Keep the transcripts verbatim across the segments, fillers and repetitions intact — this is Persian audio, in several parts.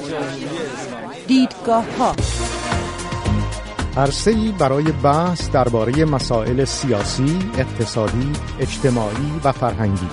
دیدگاه‌ها، عرصه‌ای برای بحث درباره مسائل سیاسی، اقتصادی، اجتماعی و فرهنگی.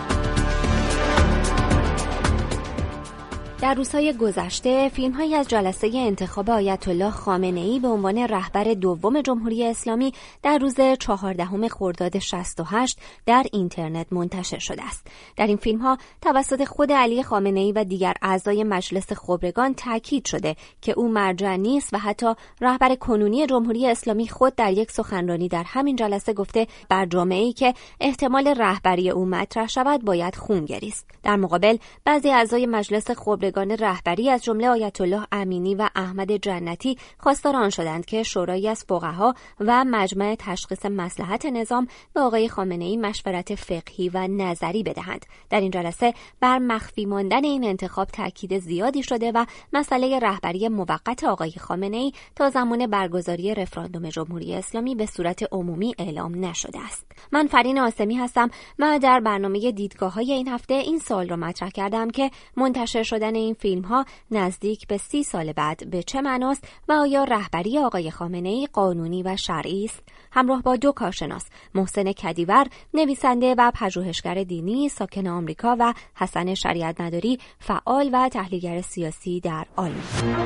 در روزهای گذشته فیلم‌هایی از جلسه انتخاب آیت الله خامنه‌ای به عنوان رهبر دوم جمهوری اسلامی در روز چهاردهم خرداد شصت و هشت در اینترنت منتشر شده است. در این فیلم‌ها توسط خود علی خامنه‌ای و دیگر اعضای مجلس خبرگان تاکید شده که او مرجع نیست و حتی رهبر کنونی جمهوری اسلامی خود در یک سخنرانی در همین جلسه گفته بر جامعه‌ای که احتمال رهبری او مطرح شود باید خون گریست. در مقابل بعضی اعضای مجلس خبرگان رهبری از جمله آیت الله امینی و احمد جنتی خواستار آن شدند که شورایی از فقها و مجمع تشخیص مصلحت نظام به آقای خامنه‌ای مشورت فقهی و نظری بدهند. در این جلسه بر مخفی ماندن این انتخاب تاکید زیادی شده و مسئله رهبری موقت آقای خامنه‌ای تا زمان برگزاری رفراندوم جمهوری اسلامی به صورت عمومی اعلام نشده است. من فرین آسمی هستم و در برنامه دیدگاه‌های این هفته این سوال را مطرح کردم که منتشر شدن این فیلم ها نزدیک به سی سال بعد به چه معناست و آیا رهبری آقای خامنه‌ای قانونی و شرعی است؟ همراه با دو کارشناس، محسن کدیور نویسنده و پژوهشگر دینی ساکن آمریکا و حسن شریعت مداری فعال و تحلیلگر سیاسی در آلمان.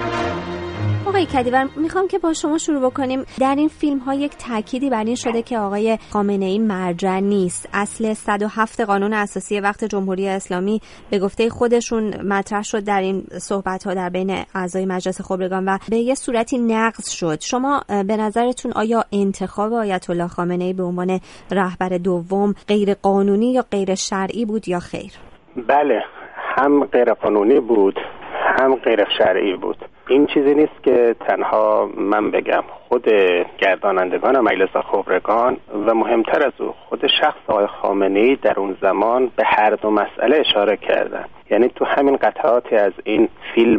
آقای کدیور، میخوام که با شما شروع بکنیم. در این فیلم ها یک تأکیدی بر این شده که آقای خامنه‌ای مرجع نیست. اصل صد و هفت قانون اساسی وقت جمهوری اسلامی به گفته خودشون مطرح شد در این صحبت ها در بین اعضای مجلس خبرگان و به یه صورتی نقض شد. شما به نظرتون آیا انتخاب آیت الله خامنه‌ای به عنوان رهبر دوم غیر قانونی یا غیر شرعی بود یا خیر؟ بله، هم غیر قانونی بود هم غیر شرعی بود. این چیزی نیست که تنها من بگم، خود گردانندگان مجلس خبرگان و مهمتر از او خود شخص آقای خامنه‌ای در اون زمان به هر دو مسئله اشاره کردن. یعنی تو همین قطعاتی از این فیلم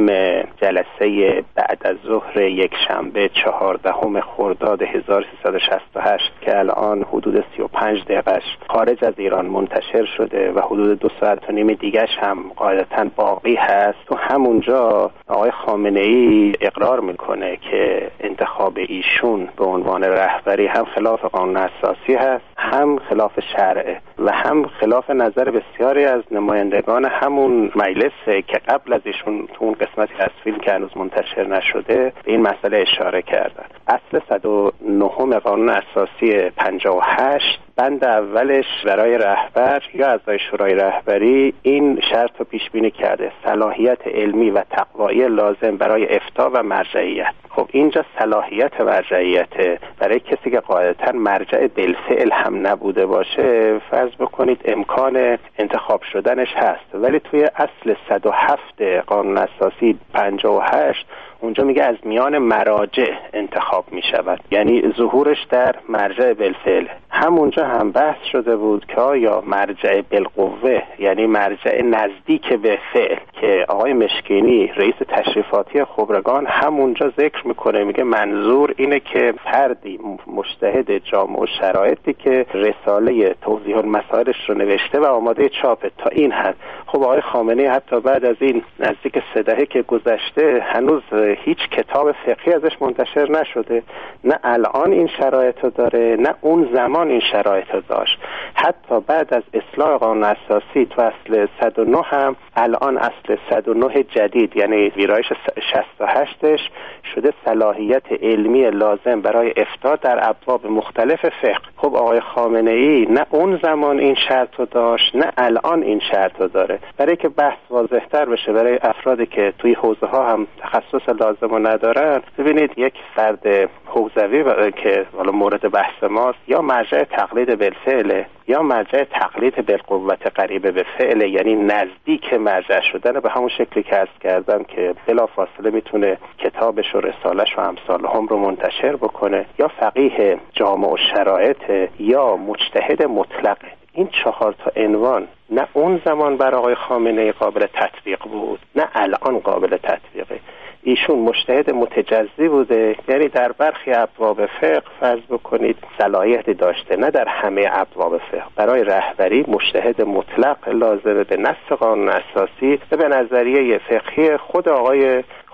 جلسه بعد از ظهر یک شنبه چهاردهم خرداد هزار و سیصد و شصت و هشت که الان حدود سی و پنج دقیقش خارج از ایران منتشر شده و حدود دو ساعت و نیم دیگهش هم قاعدتاً باقی هست، تو همونجا آقای خامنه‌ای اقرار میکنه که انتخاب ایشون به عنوان رهبری هم خلاف قانون اساسی هست، هم خلاف شرعه و هم خلاف نظر بسیاری از نمایندگان همون مجلسه که قبل از ایشون تو اون قسمتی از فیلم که هنوز منتشر نشده به این مسئله اشاره کردن. اصل صد و نه قانون اساسی پنجاه و هشت بند اولش برای رهبر یا اعضای شورای رهبری این شرط رو پیش بینی کرده: صلاحیت علمی و تقوایی لازم برای افتاء و مرجعیت. خب اینجا صلاحیت مرجعیت برای کسی که قاعدتاً مرجع بالفعل هم نبوده باشه، فرض بکنید امکان انتخاب شدنش هست، ولی توی اصل صد و هفت قانون اساسی پنجاه و هشت اونجا میگه از میان مراجع انتخاب میشود، یعنی ظهورش در مرجع بالفعل. همونجا هم بحث شده بود که آیا مرجع بالقوه، یعنی مرجع نزدیک به فعل، که آقای مشکینی رئیس تشریفاتی خبرگان همونجا ذکر میکنه، میگه منظور اینه که فردی مجتهد جامع شرایطی که رساله توضیح المسائلش رو نوشته و آماده چاپه تا این حد. خب آقای خامنه‌ای حتی بعد از این نزدیک سه دهه که گذشته هنوز هیچ کتاب فقهی ازش منتشر نشده، نه الان این شرایط رو داره نه اون زمان این شرایط رو داشت. حتی بعد از اصلاح قانون اساسی تو اصل صد و نه هم الان اصل صد و نه جدید، یعنی ویرایش شصت و هشتش شده صلاحیت علمی لازم برای افتاء در ابواب مختلف فقه. خب آقای خامنه‌ای نه اون زمان این شرط رو داشت نه الان این شرط رو داره. برای که بحث واضح‌تر بشه برای افرادی که توی حوزه ها هم تخصص لازم رو ندارن، ببینید یک فرد حوزوی که حالا مورد بحث ماست یا مرجع تقلید بالفعل یا مرجع تقلید بالقوت قریبه به فعل، یعنی نزدیک مرجع شدن به همون شکلی که عرض کردم که بلافاصله میتونه کتابش و رسالش و امثال هم رو منتشر بکنه، یا فقیه جامع شرایط یا مجتهد مطلق. این چهار تا عنوان نه اون زمان بر آقای خامنه‌ای قابل تطبیق بود نه الان قابل تطبیقه. ایشون مجتهد متجزی بوده، یعنی در برخی ابواب فقه فرض بکنید صلاحیت داشته، نه در همه ابواب فقه. برای رهبری مجتهد مطلق لازمه به نص قانون اساسی و به نظریه فقهی خود آقای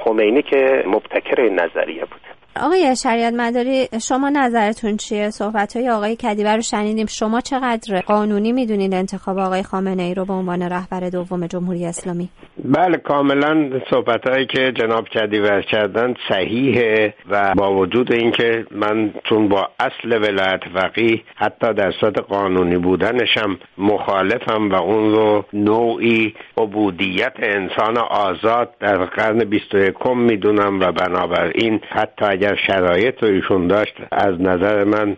خمینی که مبتکر این نظریه بود. آقای شریعت مداری، شما نظرتون چیه؟ صحبت‌های آقای کدیور رو شنیدیم. شما چقدر قانونی میدونید انتخاب آقای خامنه‌ای رو به عنوان رهبر دوم جمهوری اسلامی؟ بله، کاملا صحبت‌هایی که جناب کدیور کردن صحیحه و با وجود اینکه من چون با اصل ولایت فقیه حتی در صورت قانونی بودنشم مخالفم و اون رو نوعی عبودیت انسان آزاد در قرن بیست و یکم میدونم و بنابراین حتی اگر شرایط رو ایشون داشت از نظر من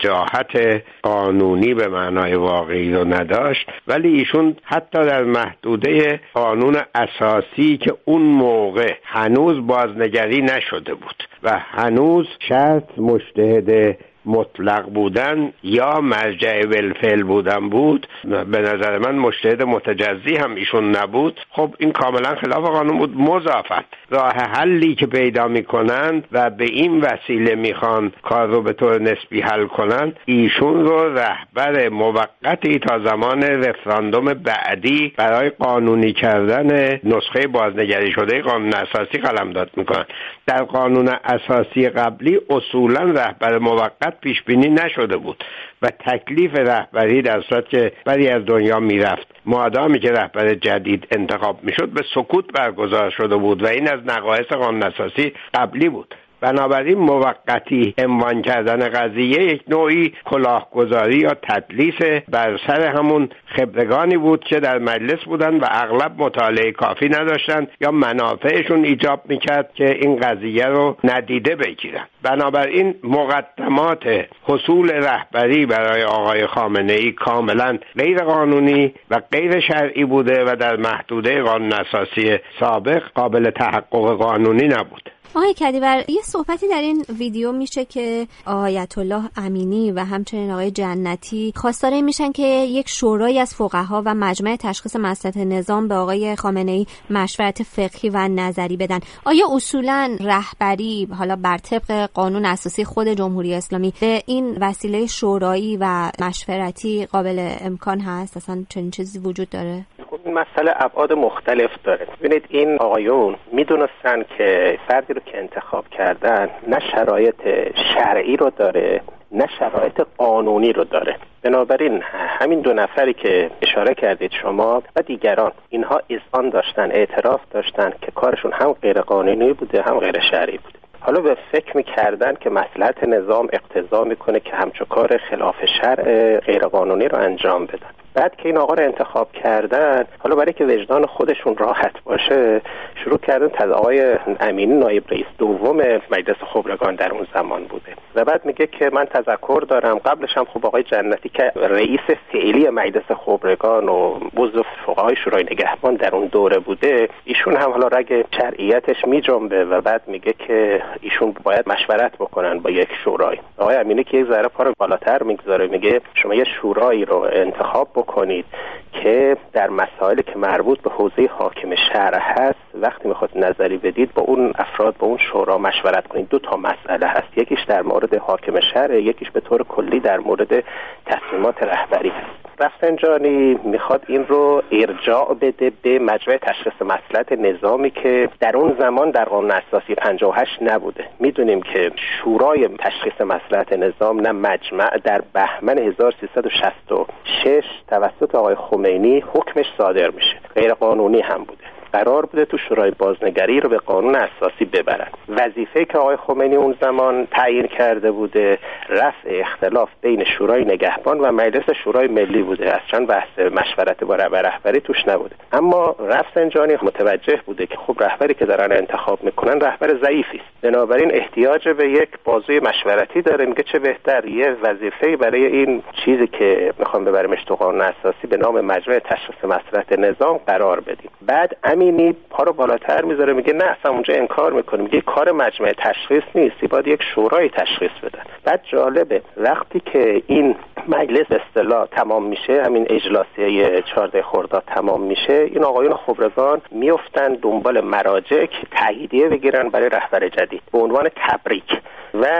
وجاهت قانونی به معنای واقعی رو نداشت، ولی ایشون حتی در محدوده قانون اساسی که اون موقع هنوز بازنگری نشده بود و هنوز شرط مجتهد مطلق بودن یا مرجع بالفعل بودن بود، به نظر من مجتهد متجزی هم ایشون نبود. خب این کاملا خلاف قانون بود. مضافاً راه حلی که پیدا میکنند و به این وسیله میخوان کار رو به طور نسبی حل کنند، ایشون رو رهبر موقتی تا زمان رفراندوم بعدی برای قانونی کردن نسخه بازنگری شده قانون اساسی قلمداد میکنن. در قانون اساسی قبلی اصولا رهبر موقت پیش بینی نشده بود و تکلیف رهبری در صورت که بری از دنیا میرفت مادامی که رهبر جدید انتخاب میشد به سکوت برگزار شده بود و این از نقایص قانون اساسی قبلی بود. بنابراین موقتی عنوان کردن قضیه یک نوعی کلاهگذاری یا تدلیس بر سر همون خبرگانی بود که در مجلس بودن و اغلب مطالعه کافی نداشتن یا منافعشون ایجاب میکرد که این قضیه رو ندیده بگیرن. بنابراین مقدمات حصول رهبری برای آقای خامنه‌ای کاملا غیر قانونی و غیر شرعی بوده و در محدوده قانون اساسی سابق قابل تحقق قانونی نبود. آقای کدیور، یه صحبتی در این ویدیو میشه که آیت الله امینی و همچنین آقای جنتی خواستار میشن که یک شورای از فقها و مجمع تشخیص مصلحت نظام به آقای خامنه‌ای مشورت فقهی و نظری بدن. آیا اصولاً رهبری حالا بر طبق قانون اساسی خود جمهوری اسلامی به این وسیله شورایی و مشورتی قابل امکان هست؟ اصلا چنین چیزی وجود داره؟ این مسئله ابعاد مختلف داره. ببینید این آقایون میدونستن که فردی رو که انتخاب کردن نه شرایط شرعی رو داره نه شرایط قانونی رو داره. بنابراین همین دو نفری که اشاره کردید شما و دیگران، اینها اذعان داشتن، اعتراف داشتن که کارشون هم غیر قانونی بوده هم غیر شرعی بوده. حالا به فکر می‌کردن که مصلحت نظام اقتضا میکنه که همچون کار خلاف شرع غیر قانونی رو انجام بدن. بعد که این آقا رو انتخاب کردن، حالا برای که وجدان خودشون راحت باشه شروع کردن تا آقای امینی نایب رئیس دوم مجلس خبرگان در اون زمان بوده و بعد میگه که من تذکر دارم قبلش هم خب آقای جنتی که رئیس فعلی مجلس خبرگان و عضو فقهای شورای نگهبان در اون دوره بوده، ایشون هم حالا رگ شرعیتش میجنبه و بعد میگه که ایشون باید مشورت بکنن با یک شورای. آقای امینی که یک ذره پا رو بالاتر میگذاره، میگه شما یه شورایی رو انتخاب بکنید که در مسائلی که مربوط به حوزه حاکم شرع هست وقتی میخواد نظری بدید با اون افراد با اون شورا مشورت کنید. دو تا مسئله هست، یکیش در مورد حاکم شرع، یکیش به طور کلی در مورد تصمیمات رهبری هست. رفسنجانی میخواد این رو ارجاع بده به مجمع تشخیص مصلحت نظامی که در اون زمان در قانون اساسی پنجاه و هشت نبوده. میدونیم که شورای تشخیص مصلحت نظام نه مجمع در بهمن هزار و سیصد و شصت و شش توسط آقای خمینی حکمش صادر میشه، غیر قانونی هم بوده. قرار بوده تو شورای بازنگری رو به قانون اساسی ببرن. وظیفه که آقای خمینی اون زمان تعیین کرده بوده رفع اختلاف بین شورای نگهبان و مجلس شورای ملی بوده، اصلا بحث مشورت با رهبری توش نبوده. اما رفسنجانی متوجه بوده که خب رهبری که دارن انتخاب میکنن رهبر ضعیفی است، بنابراین احتیاج به یک بازوی مشورتی داره. میگه چه بهتر یه وظیفه برای این چیزی که میخوام ببریمش تو قانون اساسی به نام مجمع تشخیص مصلحت نظام قرار بدیم. بعد امینی پا رو بالاتر میذاره، میگه نه اصلا اونجا انکار میکنه، میگه کار مجمع تشخیص نیست، باید یک شورای تشخیص بدن. بعد جالبه وقتی که این مجلس اصطلاح تمام میشه، همین اجلاسیه چهارده خرداد تمام میشه، این آقایون خبرگان میافتن دنبال مراجع که تاییدیه بگیرن برای رهبر جدید به عنوان تبریک و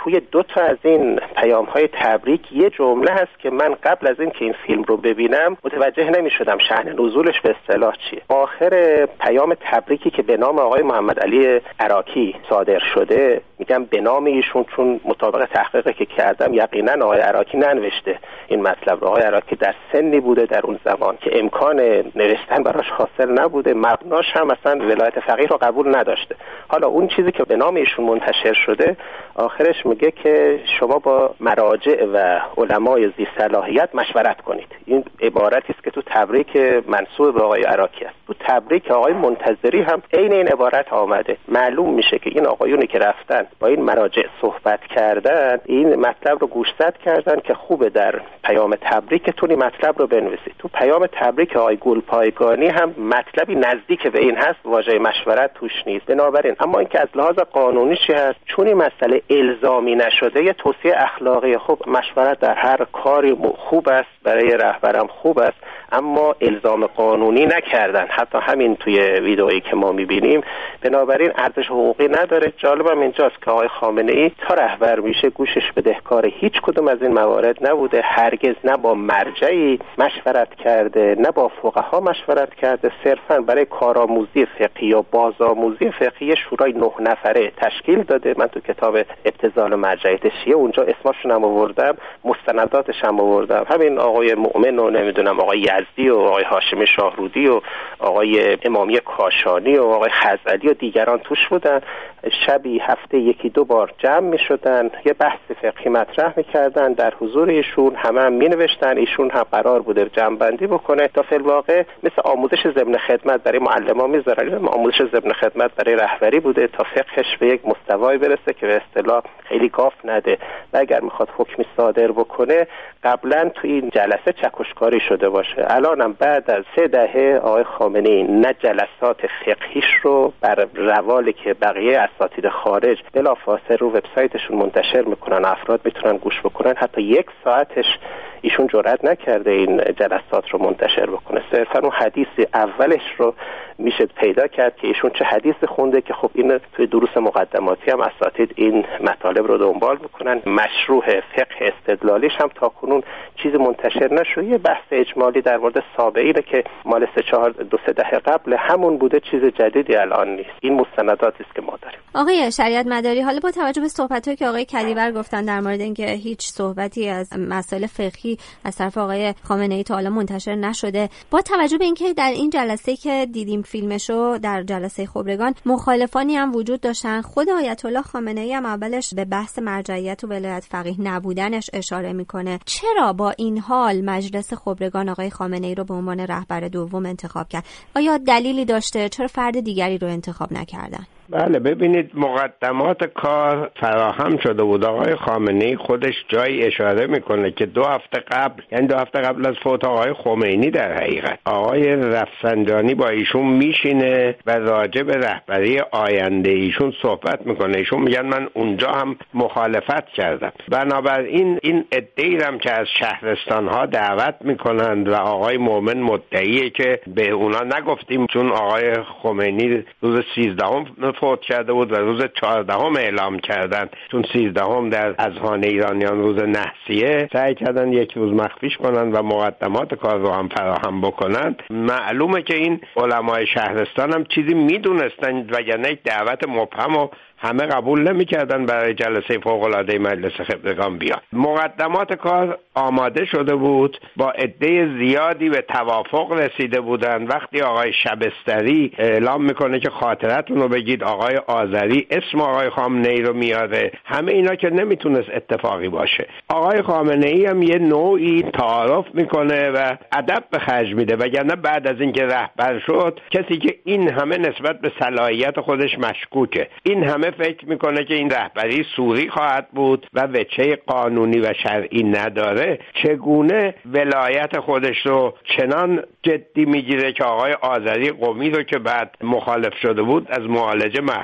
توی دو تا از این پیام‌های تبریک یه جمله هست که من قبل از این که این فیلم رو ببینم متوجه نمی‌شدم شأن نزولش به اصطلاح چیه. آخر پیام تبریکی که به نام آقای محمد علی عراقی صادر شده، میگم به نام ایشون چون مطابق تحقیقی که کردم یقینا آقای عراقی ننوشته این مطلب رو. آقای عراقی در سنی بوده در اون زمان که امکان نوشتن براش حاصل نبوده، مبناش هم مثلا ولایت فقیه رو قبول نداشته. حالا اون چیزی که به نام ایشون منتشر شده آخرش میگه که شما با مراجع و علمای ذی صلاحیت مشورت کنید. این عبارتی است که تو تبریک منسوب به آقای عراقی است. تو تبریک آقای منتظری هم عین این عبارت آمده. معلوم میشه که این آقایونی که رفتن با این مراجع صحبت کردن این مطلب رو گوشزد کردن که خوبه در پیام تبریکتون این مطلب رو بنویسید. تو پیام تبریک آقای گلپایگانی هم مطلبی نزدیک به این هست، واژه مشورت توش نیست. بنابراین اما اینکه از لحاظ قانونی چی هست، چون این مسئله الزامی نشده یه توصیه اخلاقی، خب مشورت در هر کاری خوب است، برای رهبرم خوب است، اما الزام قانونی نکردن. حتی همین توی ویدئویی که ما میبینیم بنابراین ارزش حقوقی نداره. جالبم اینجاست که آقای خامنه‌ای تا رهبر میشه گوشش بدهکار هیچ کدوم از این موارد نبوده. هرگز نه با مرجعی مشورت کرده نه با فقها مشورت کرده، صرفا برای کارآموزی فقهی یا بازآموزی فقهی شورای نه نفره تشکیل داده. من تو کتاب ابتذال مرجعیت شیعه اونجا اسمشون هم آوردم، مستنداتش هم آوردم. همین آقای مؤمن و نمیدونم آقای یزدی و آقای هاشمی شاهرودی و آقای امامی کاشانی و آقای خزعلی و دیگران توش بودن. شبی هفته یکی دو بار جمع می شدن، یه بحث فقهی مطرح می کردن در حضور ایشون، همه هم می نوشتن. ایشون هم قرار بوده جمع بندی بکنه تا فی الواقع مثل آموزش ضمن خدمت برای معلمان میذارن، آموزش ضمن خدمت برای رهبری بوده تا فقهش به یک مستوای برسه که به اصطلاح خیلی گاف نده و اگر میخواد حکمی صادر بکنه قبلا تو این جلسه چکشکاری شده باشه. الانم بعد از سه دهه آقای خامنه‌ای نه جلسات فقهیش رو بر روالی که بقیه اساتید خارج بلافاصله رو وبسایتشون منتشر میکنن، افراد میتونن گوش بکنن، حتی یک ساعتش ایشون جرئت نکرده این جلسات رو منتشر بکنه. صرفا اون حدیث اولش رو میشه پیدا کرد که ایشون چه حدیث خونده که خب این توی دروس مقدماتی هم اساتید این مطالب رو دنبال میکنن. مشروع فقه استدلالیش هم تا کنون چیزی منتشر نشده. یه بحث اجمالی در مورد سابقینه که مال سه چهار دو سه دهه قبل همون بوده، چیز جدیدی الان نیست. این مستنداتی است که ما داریم. آقای شریعت مداری، حالا با توجه به صحبتایی که آقای کدیور گفتن در مورد اینکه هیچ صحبتی از مسائل فقهی از طرف آقای خامنه‌ای تا حالا منتشر نشده، با توجه به اینکه در این جلسه که دیدیم فیلمشو در جلسه خبرگان مخالفانی هم وجود داشتن، خود آیت الله خامنه‌ای هم اولش به بحث مرجعیت و ولایت فقیه نبودنش اشاره میکنه. چرا با این حال مجلس خبرگان آقای خامنه‌ای رو به عنوان رهبر دوم انتخاب کرد؟ آیا دلیلی داشته؟ چرا فرد دیگری رو انتخاب نکردن؟ بله، ببینید مقدمات کار فراهم شده بود. آقای خامنه‌ای خودش جایی اشاره میکنه که دو هفته قبل، یعنی دو هفته قبل از فوت آقای خمینی در حقیقت آقای رفسنجانی با ایشون میشینه و راجع به رهبری آینده ایشون صحبت میکنه. ایشون میگن من اونجا هم مخالفت کردم. بنابراین این عده‌ای هم که از شهرستان‌ها دعوت میکنند و آقای مومن مدعیه که به اونا نگفتیم چون آقای خمینی روز سیزدهم فوت کرده بود و روز چهاردهم اعلام کردن، چون سیزدهم در اذهان ایرانیان روز نحسیه، سعی کردن یک روز مخفیش کنن و مقدمات کار رو هم فراهم بکنن. معلومه که این علمای شهرستان هم چیزی میدونستن وگرنه یک دعوت مبهم و همه قبول نمی‌کردن برای جلسه فوق‌العاده مجلس خبرگان بیاد. مقدمات کار آماده شده بود، با عده زیادی به توافق رسیده بودن. وقتی آقای شبستری اعلام میکنه که خاطرتون رو بگید، آقای آذری اسم آقای خامنه‌ای رو میاره، همه اینا که نمیتونست اتفاقی باشه. آقای خامنه‌ای هم یه نوعی تعارف میکنه و ادب به خرج میده، وگرنه بعد از اینکه رهبر شد کسی که این همه نسبت به صلاحیت خودش مشکوکه، این همه فکر میکنه که این رهبری سوری خواهد بود و وجه قانونی و شرعی نداره، چگونه ولایت خودش رو چنان جدی میگیره که آقای آذری قمی رو که بعد مخالف شده بود از معالجه محروم میکنه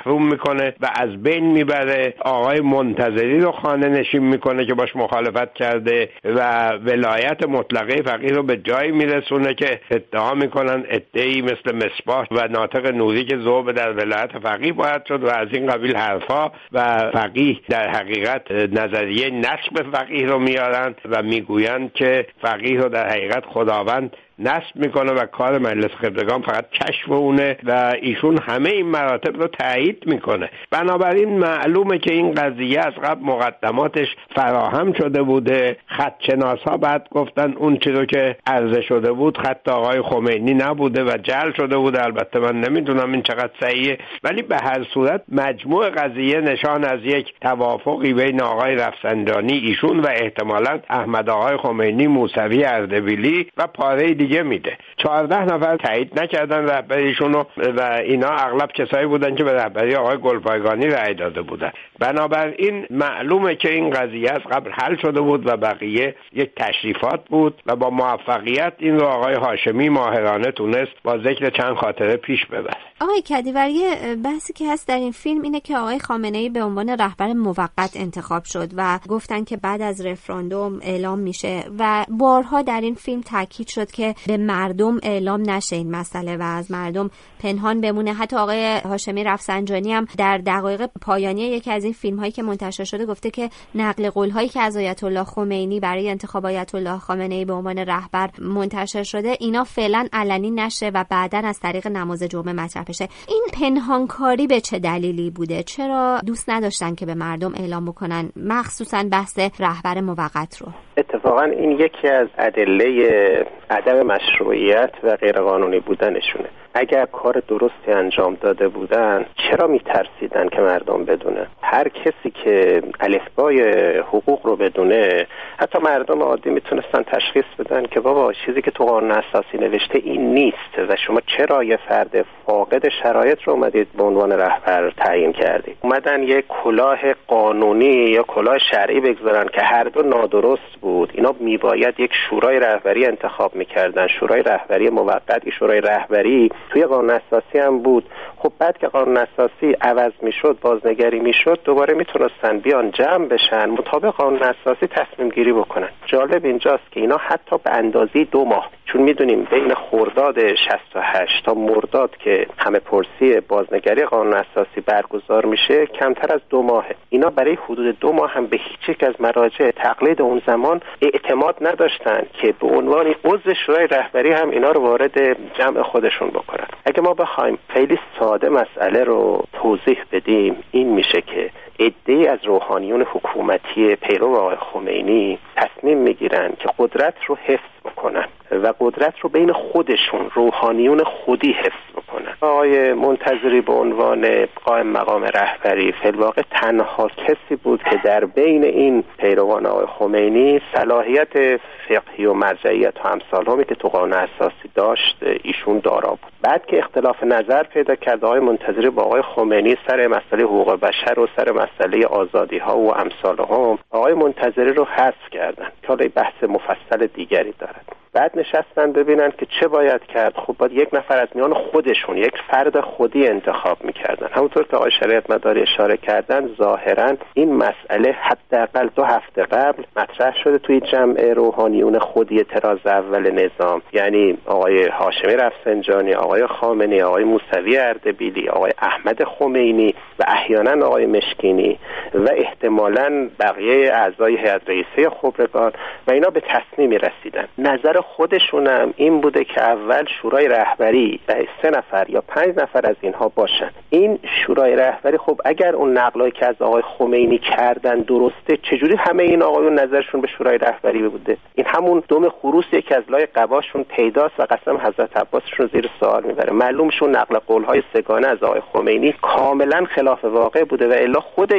میکنه و از بین میبره، آقای منتظری رو خانه نشین میکنه که باش مخالفت کرده و ولایت مطلقه فقیه رو به جایی میرسونه که ادعا میکنن ادعی مثل مصباح و ناطق نوری که ذوب در ولایت فقیه باید شد و از این قبیل حرفا و فقیه در حقیقت نظریه نسب فقیه رو میارن و میگویند که فقیه رو در حقیقت خداوند نصب میکنه و کار مجلس خبرگان فقط کشف اونه و ایشون همه این مراتب رو تایید میکنه. بنابراین معلومه که این قضیه از قبل مقدماتش فراهم شده بوده. خطشناسا بعد گفتن اون چیزی که عرضه شده بود خط آقای خمینی نبوده و جعل شده بوده. البته من نمیدونم این چقدر صحیحه، ولی به هر صورت مجموع قضیه نشان از یک توافقی بین آقای رفسنجانی ایشون و احتمالاً احمد آقای خمینی موسوی اردبیلی و پاره دیگه میده. چهارده نفر تایید نکردن رهبریشونو و اینا اغلب کسایی بودن که به رهبری آقای گلپایگانی رأی داده بودن. بنابراین معلومه که این قضیه از قبل حل شده بود و بقیه یک تشریفات بود و با موفقیت این رو آقای هاشمی ماهرانه تونست با ذکر چند خاطره پیش ببره. آقای کدیوری، بحثی که هست در این فیلم اینه که آقای خامنه‌ای به عنوان رهبر موقت انتخاب شد و گفتن که بعد از رفراندوم اعلام میشه و بارها در این فیلم تاکید شد که به مردم اعلام نشه این مسئله و از مردم پنهان بمونه. حتی آقای هاشمی رفسنجانی هم در دقایق پایانی یکی از این فیلم هایی که منتشر شده گفته که نقل قول هایی که از آیت الله خمینی برای انتخاب آیت الله خامنه‌ای به عنوان رهبر منتشر شده اینا فعلا علنی نشه و بعداً از طریق نماز جمعه مطرح بشه. این پنهانکاری به چه دلیلی بوده؟ چرا دوست نداشتن که به مردم اعلام بکنن، مخصوصا بحث رهبر موقت رو؟ اتفاقا این یکی از ادله عدم مشروعیت و غیرقانونی بودنشونه. اگر کار درستی انجام داده بودن چرا میترسیدن که مردم بدونه؟ هر کسی که الفبای حقوق رو بدونه، حتی مردم عادی میتونستن تشخیص بدن که بابا چیزی که تو قانون اساسی نوشته این نیست و شما چرا یه فرد فاقد شرایط رو اومدید به عنوان رهبر تعیین کردید. اومدن یه کلاه قانونی یا کلاه شرعی بگذارن که هر دو نادرست بود. اینا میباید یک شورای رهبری انتخاب میکردن، شورای رهبری موقت. این شورای رهبری توی قانون اساسی هم بود. خب بعد که قانون اساسی عوض میشد، بازنگری میشد، دوباره میتونستن بیان جمع بشن مطابق قانون اساسی تصمیم گیری بکنن. جالب اینجاست که اینا حتی به اندازه دو ماه، چون میدونیم بین خرداد شصت و هشت تا مرداد که همه پرسی بازنگری قانون اساسی برگزار میشه کمتر از دو ماهه. اینا برای حدود دو ماه هم به هیچ یک از مراجع تقلید اون زمان اعتماد نداشتن که به عنوان عضو شورای رهبری هم اینا رو وارد جمع خودشون بکنن. اگه ما بخوایم خیلی ساده مسئله رو توضیح بدیم، این میشه که عده‌ای از روحانیون حکومتی پیرو آقای خمینی تصمیم میگیرن که قدرت رو حفظ بکنن و قدرت رو بین خودشون روحانیون خودی حفظ بکنن. آقای منتظری به عنوان قائم مقام رهبری فی الواقع تنها کسی بود که در بین این پیروان آقای خمینی صلاحیت فقهی و مرجعیت و امثالهمی که تو قانون اساسی داشت ایشون دارا بود. بعد که اختلاف نظر پیدا کرد آقای منتظری با آقای خمینی سر مسئله حقوق بشر و سر مسئله آزادی ها و امثالهم، آقای منتظری رو حذف کردن که حالا بحث مفصل دیگری دارد. بعد نشستن ببینن که چه باید کرد. خب باید یک نفر از میان خودشون، یک فرد خودی انتخاب میکردن. همونطور که آقای شریعت مداری اشاره کردن، ظاهرا این مسئله حداقل دو هفته قبل مطرح شده توی جمع روحانیون خودی طراز اول نظام، یعنی آقای هاشمی رفسنجانی، آقای خامنه‌ای، آقای موسوی اردبیلی، آقای احمد خمینی و احیانا آقای مشکینی و احتمالاً بقیه اعضای هیئت رئیسه خبرگان و اینا به تصمیمی رسیدن. نظر خودشونم این بوده که اول شورای رهبری ده سه نفر یا پنج نفر از اینها باشن. این شورای رهبری خب اگر اون نقلایی که از آقای خمینی کردن درسته، چجوری همه این آقایون نظرشون به شورای رهبری بوده؟ این همون دم خروسی که از لای قباشون پیداست و قسم حضرت عباسشون زیر سوال میبره. معلومشون نقل قولهای سگانه از آقای خمینی کاملا خلاف واقع بوده و الا خود اینها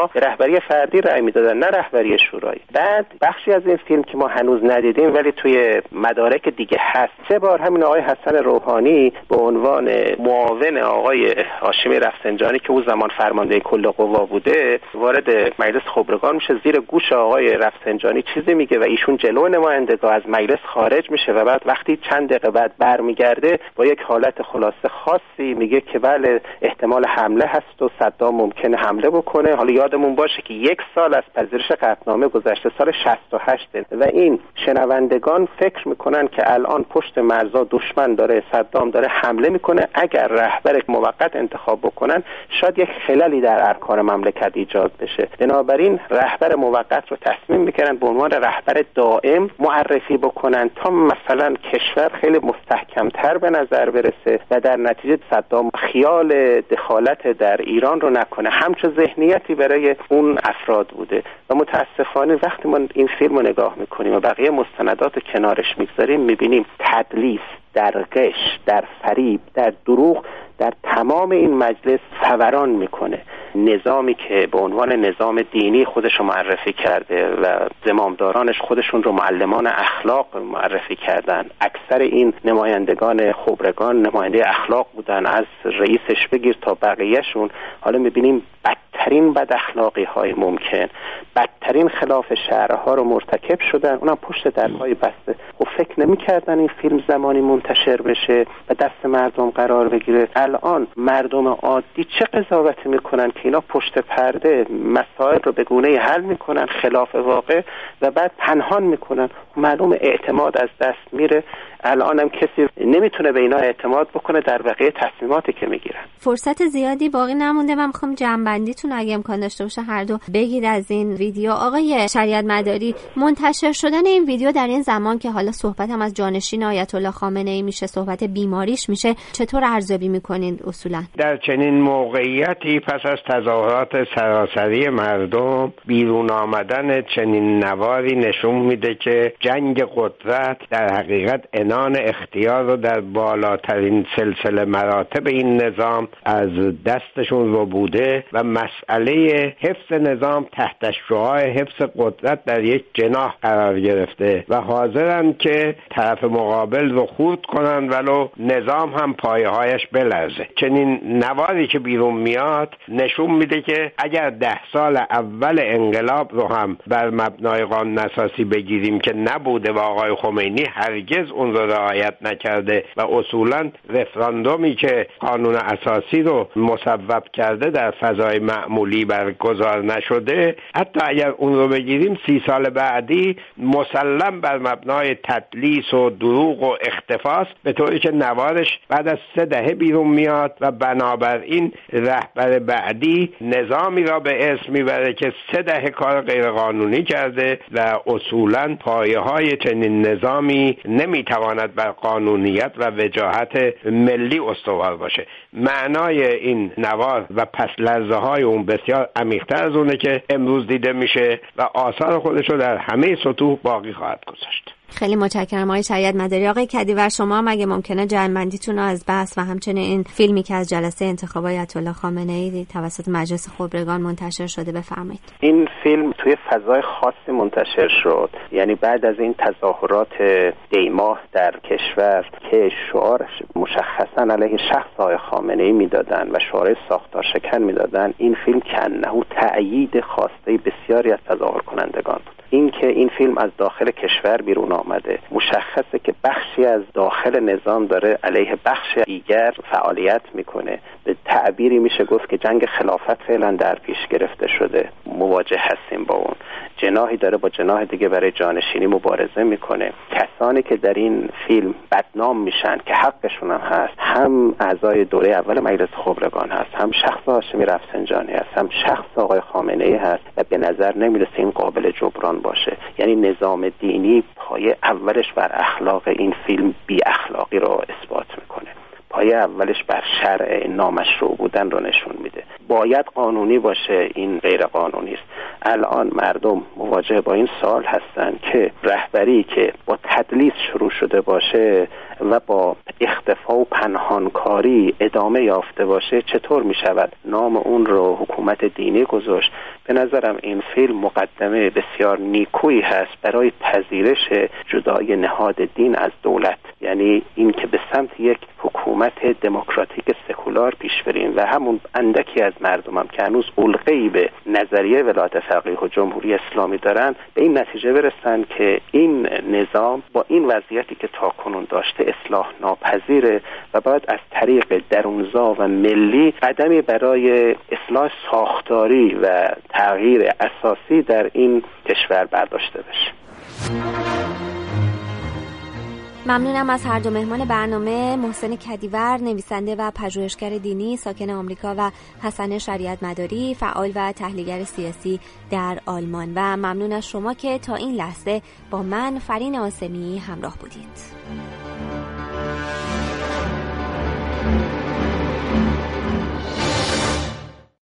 اینها رهبری فردی رأی میدادن، نه رهبری شورایی. بعد بخشی از این فیلم که ما هنوز ندیدیم ولی توی مدارک دیگه هست، سه بار همین آقای حسن روحانی به عنوان معاون آقای هاشمی رفسنجانی که او زمان فرمانده کل قوا بوده وارد مجلس خبرگان میشه، زیر گوش آقای رفسنجانی چیزی میگه و ایشون جلو نمایندگان از مجلس خارج میشه و بعد وقتی چند دقیقه بعد برمیگرده با یک حالت خلاصه خاصی میگه که بله احتمال حمله هست و صدام ممکنه حمله بکنه. حالا یادمون باشه که یک سال از پذیرش قطعنامه گذشته، سال شصت و هشت و این شنوندگان فکر میکنن که الان پشت مرزا دشمن داره، صدام داره حمله میکنه، اگر رهبر موقت انتخاب بکنن شاید یک خللی در ارکان مملکت ایجاد بشه. بنابراین رهبر موقت رو تصمیم میکنن به عنوان رهبر دائم معرفی بکنن تا مثلا کشور خیلی مستحکمتر به نظر برسه و در نتیجه صدام خیال دخالت در ایران رو نکنه. همچون ذهنیتی برای اون افراد بوده و متاسفانه وقتی ما این فیلم رو نگاه میکنیم و بقیه مستندات رو کنارش میگذاریم میبینیم تدلیس، در غش، در فریب، در دروغ در تمام این مجلس فوران میکنه. نظامی که به عنوان نظام دینی خودش رو معرفی کرده و زمامدارانش خودشون رو معلمان اخلاق معرفی کردن، اکثر این نمایندگان خبرگان نماینده اخلاق بودن، از رئیسش بگیر تا بقیهشون. حالا میبینیم بدترین بد اخلاقی های ممکن، بدترین خلاف شرعها رو مرتکب شدن، اونم پشت درهای بسته. و فکر نمی‌کردن این فیلم زمانی منتشر بشه و دست مردم قرار بگیره. الان مردم عادی چه قضاوتی میکنن که اینا پشت پرده مسائل رو به گونه‌ای حل میکنن خلاف واقع و بعد پنهان میکنن، معلوم اعتماد از دست میره. الان هم کسی نمیتونه به اینا اعتماد بکنه در بقیه تصمیماتی که میگیرن. فرصت زیادی باقی نمونده. من میخوام جنبندیتون اگه امکان داشته باشه هر دو بگید از این ویدیو. آقای شریعت مداری، منتشر شدن این ویدیو در این زمان که حالا صحبت هم از جانشین آیت الله خامنه ای میشه، صحبت بیماریش میشه، چطور ارزیابی میکنید اصولا؟ در چنین موقعیتی پس از تظاهرات سراسری مردم بیرون آمدن چنین نواری نشون میده که جنگ قدرت در حقیقت عنان اختیار رو در بالاترین سلسله مراتب این نظام از دستشون رو بوده و مسئله حفظ نظام تحت شعاع حفظ قدرت در یک جناح قرار گرفته و حاضرن که طرف مقابل رو خورد کنن ولو نظام هم پایه‌هایش بلرزه. چنین نواری که بیرون میاد نشون میده که اگر ده سال اول انقلاب رو هم بر مبنای قانون اساسی بگیریم که نبوده و آقای خمینی هرگز اون رو رعایت نکرده و اصولاً رفراندومی که قانون اساسی رو مصوب کرده در فضای معمولی برگزار نشده، حتی اگر اون رو بگیریم سی سال بعدی مسلم بر مبنای تدلیس و دروغ و اختفاست، به طوری که نوارش بعد از سه دهه بیرون میاد و بنابراین رهبر بعدی نظامی را به اسم میبره که سه دهه کار غیرقانونی کرده و اصولاً پایه‌های چنین نظامی نمیتواند بر قانونیت و وجاهت ملی استوار باشه. معنای این نوار و پس لرزه های اون بسیار عمیق‌تر از اونه که امروز دیده میشه و آثار خودش رو در همه سطوح باقی خواهد گذاشت. خیلی متشکرم آقای شریعت مداری. آقای کدیور، شما هم اگه ممکنه جنبندیتون رو از بحث و همچنین این فیلمی که از جلسه انتخاب آیت الله خامنه ای توسط مجلس خبرگان منتشر شده بفرمایید. این فیلم توی فضای خاصی منتشر شد، یعنی بعد از این تظاهرات دیماه در کشور که شعار مشخصا علیه شخص آقای خامنه ای میدادن و شعار ساختار شکن میدادن، این فیلم کنه تأیید خواسته بسیاری از تظاهر کنندگان بود. این که این فیلم از داخل کشور بیرون آمده مشخصه که بخشی از داخل نظام داره علیه بخش دیگر فعالیت میکنه. به تعبیری میشه گفت که جنگ خلافت فعلا در پیش گرفته شده، مواجه هستیم با اون. جناحی داره با جناح دیگه برای جانشینی مبارزه میکنه. کسانی که در این فیلم بدنام میشن که حقشون هم هست، هم اعضای دوره اول مجلس خبرگان هست، هم شخص هاشمی رفسنجانی هست، هم شخص آقای خامنه ای هست و به نظر نمیرسه این قابل جبران باشه. یعنی نظام دینی پایه اولش بر اخلاق، این فیلم بی اخلاقی رو اثبات میکنه. پایه اولش بر شرع نامشروع بودن رو نشون میده. باید قانونی باشه، این غیر قانونی است. الان مردم مواجه با این سوال هستن که رهبری که با تدلیس شروع شده باشه و با اختفا و پنهانکاری ادامه یافته باشه چطور میشود نام اون رو حکومت دینی گذاشت؟ به به نظرم این فیلم مقدمه بسیار نیکویی هست برای پذیرش جدای نهاد دین از دولت، یعنی این که به سمت یک حکومت دموکراتیک سکولار پیش بریم و همون اندکی از مردمم که هنوز علقه‌ای به نظریه ولایت فقیه و جمهوری اسلامی دارن به این نتیجه برسن که این نظام با این وضعیتی که تاکنون داشته اصلاح ناپذیره و باید از طریق درونزا و ملی قدمی برای اصلاح ساختاری و تغییر اساسی در این کشور برداشته بشه. ممنونم از هر دو مهمان برنامه، محسن کدیور نویسنده و پژوهشگر دینی ساکن آمریکا و حسن شریعت مداری فعال و تحلیلگر سیاسی در آلمان، و ممنون از شما که تا این لحظه با من فرین آسمی همراه بودید.